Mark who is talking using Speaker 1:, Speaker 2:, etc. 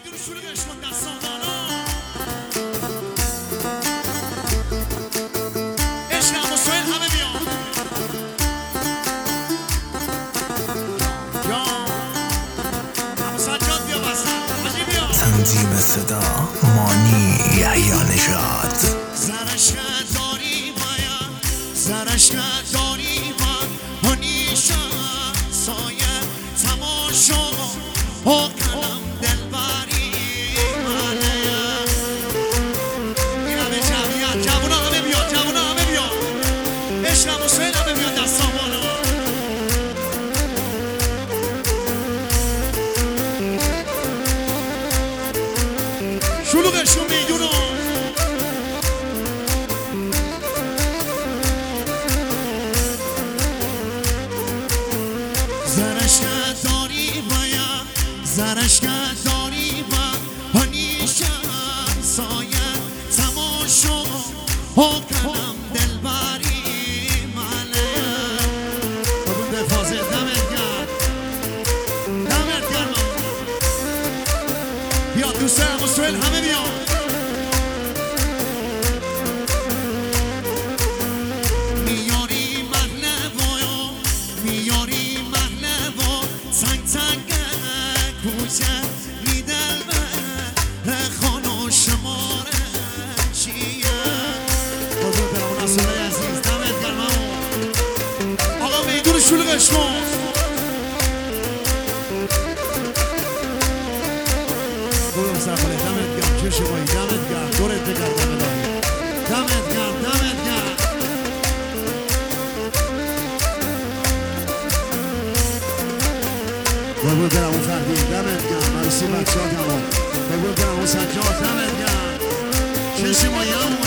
Speaker 1: میدونی شلوغش کن دستان بالا. عشق ابو سهیل همه بیان. یا ابو سجاد بیا بسن حاجی بیا.
Speaker 2: تنظیم صدا مانی یحیی نژاد.
Speaker 1: زرشک داری باید زرشک داری باید هنیشه سایه تماشا و قلم دلبری منه. این همه جمعیت جوونا همه بیاد جوونا همه بیاد. عشق ابو سهیل همه بیاد دستان بالا. شلوغشون میدونو زرشک داری باید زرشک داری باید هنیشه سایه تماشا و قلم دلبری منه. بابون به فازه دمت گرد دمت گرد. بیاد دوسته ابو سهیل همه بیاد. میاری محنوایا میاری محنوا تنگ تنگ کوچه میدل به خانو شماره چیه. بزرگ برامون اصوله عزیز دمت گرم. آقا میدون شلوغش کن. برو سرخاله دمت گرم چه شمایی دمت گرم دورت بگردم الهی دمت گرم دمت گرم. بگو برم اون فردی دمت گرم مرسی بچه ها تمام. بگو برم اون سجاد دمت گرم چه شمایی هم